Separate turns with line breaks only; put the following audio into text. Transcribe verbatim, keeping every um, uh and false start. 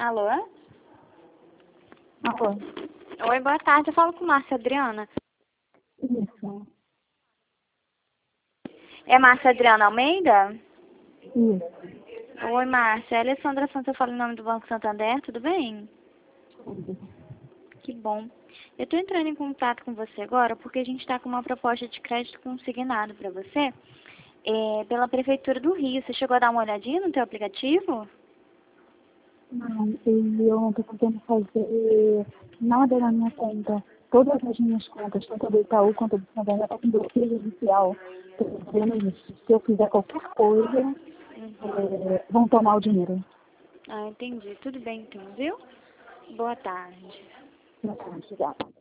Alô?
Alô?
Oi, boa tarde. Eu falo com Márcia Adriana.
Isso.
É Márcia Adriana Almeida?
Isso.
Oi, Márcia. É Alessandra Santos, eu falo em nome do Banco Santander, tudo bem? Que bom. Eu estou entrando em contato com você agora porque a gente está com uma proposta de crédito consignado para você é, pela Prefeitura do Rio. Você chegou a dar uma olhadinha no teu aplicativo?
Não, e eu não estou podendo fazer nada na minha conta. Todas as minhas contas, tanto do Itaú quanto do Santander, estão com bloqueio judicial. Estou dizendo isso. Se eu fizer qualquer coisa,
Uhum.
é, vão tomar o dinheiro.
Ah, entendi. Tudo bem então, viu? Boa tarde.
Não, obrigada.